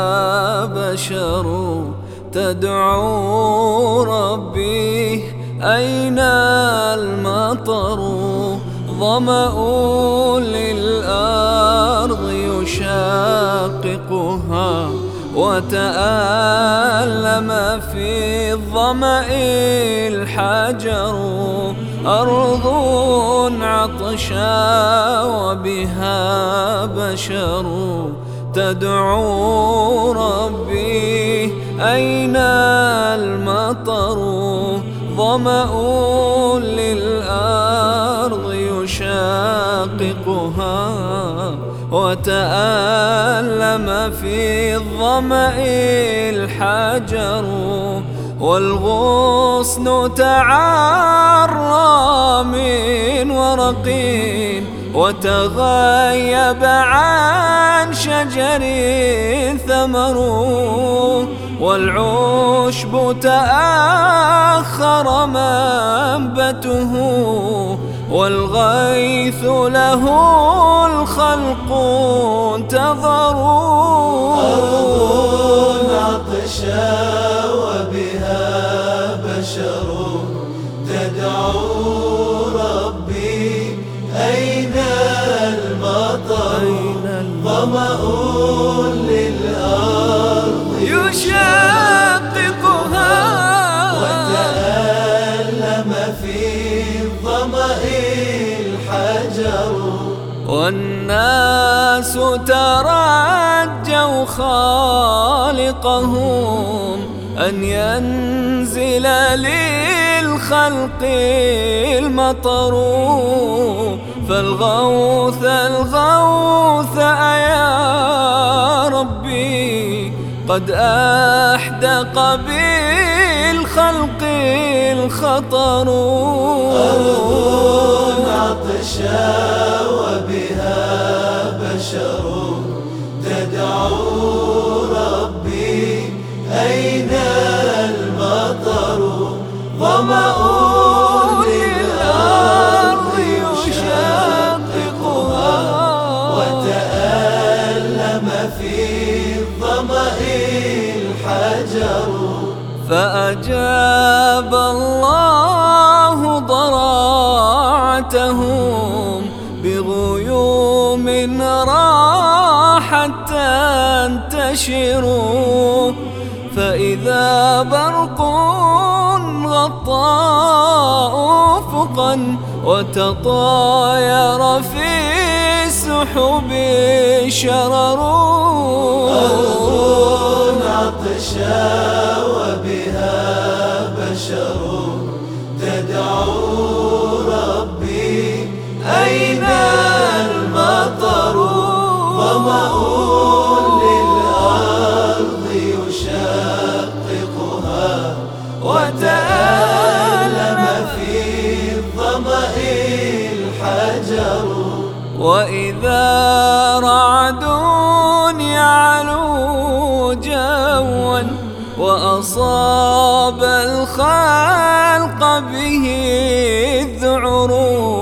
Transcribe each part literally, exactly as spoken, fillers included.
بشر تدعو ربي أين المطر. ظمأ للأرض يشاققها وتألم في الظمأ الحجر. أرض عطشا وبها بشر تدعو ربي أين المطر. ظمأ للأرض يشاققها وتألم في الظمأ الحجر. والغصن تعرى من ورق وتغيب عن شجر ثمر. والعشب تأخر منبته والغيث له الخلق انتظروا. أرض عطشا وبها بشر تدعو ربي أين المطر. ظمأ للأرض يشاققها وتألم في الظمأ الحجر. والناس ترجوا خالقهم أن ينزل للخلق المطر. فالغوث الغوث أيا ربي قد أحدق بالخلق الخطر. أرض عطشا وبها بشر تدعو ربي أين المطر. ظمأ للأرض يشاققها وتألم في الظمأ الحجر. فأجاب الله ضراعتهم بغيوم راحت تنتشر. فإذا برق غطى أفقا وتطاير في السحب شرر. أرض عطشا وبها بشر تدعو ربي أين المطر. ظمأ للأرض يشاققها وتألم في الظمأ الحجر. وإذا رعد يعلو جوا وأصاب الخلق به الذعر.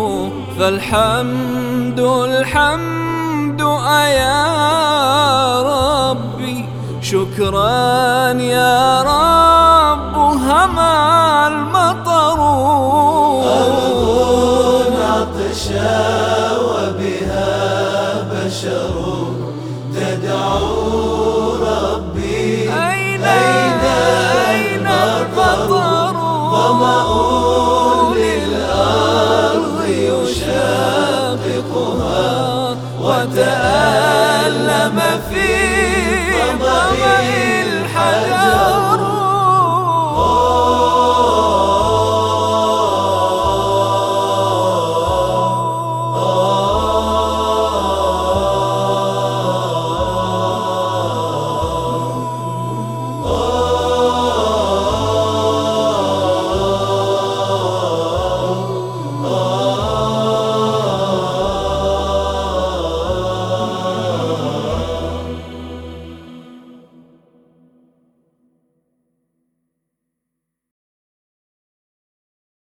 فالحمد الحمد أيا ربي شكرا يا رب هما المطر. أرض عطشا